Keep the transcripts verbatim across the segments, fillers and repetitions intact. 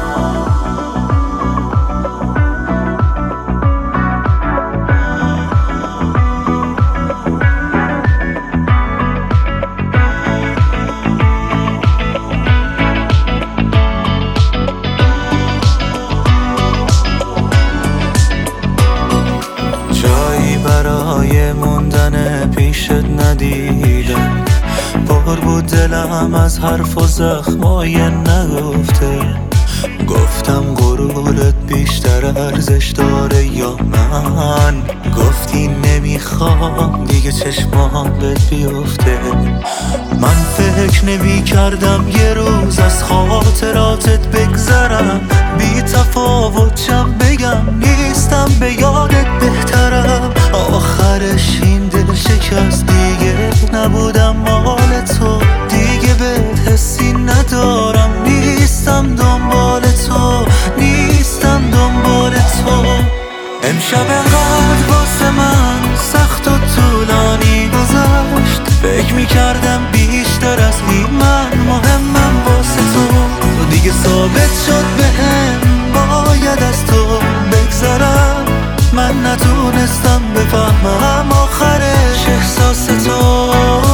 برای موندن پیشت ندیدم، پر بود دلم از حرف و زخمای نگفته. گفتم غرورت بیشتر ارزش داره یا من؟ گفتی نمیخوام دیگه چشمام بهت بیفته. من فکر نمی کردم یه روز از خاطراتت بگذرم، بی تفاوت چم بگم نیستم به یادت بهترم. آخرش این دل شکست، دیگه نبودم مال تو، دیگه بهت حسی ندارم، نیستم دنبال تو، نیستم دنبال تو. امشب انقدر واسه من سخت و طولانی گذشت، فکر میکردم بیشتر از این من مهمم واسه تو. دیگه ثابت شد بهم باید از تو بگذرم، من نتونستم بفهمم آخرش احساس تو.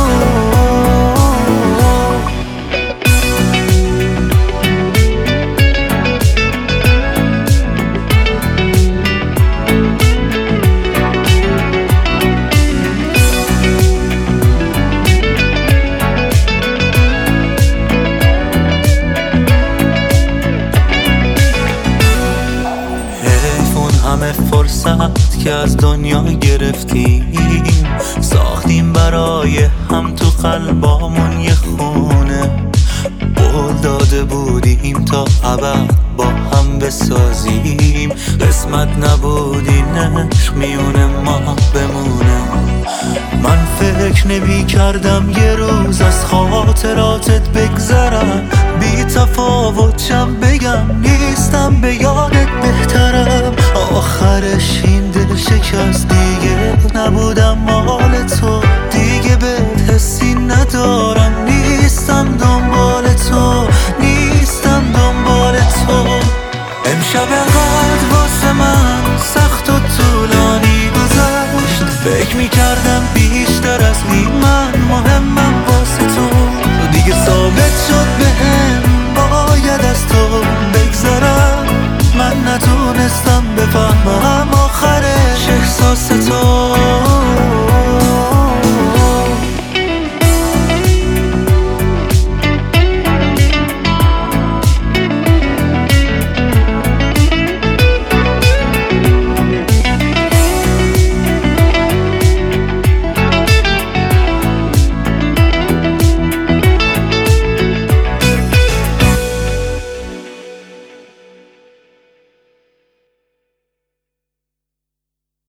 همه فرصت که از دنیا گرفتیم، ساختیم برای هم تو قلبامون یه خونه. قول داده بودیم تا ابد با هم بسازیم، قسمت نبود این عشق میونه ما بمونه. من فکر نمی کردم یه روز از خاطراتت بگذرم، بی تفاوت چم بگم نیستم به یادت بهترم. آخرش این دل شکست، دیگه نبودم مال تو،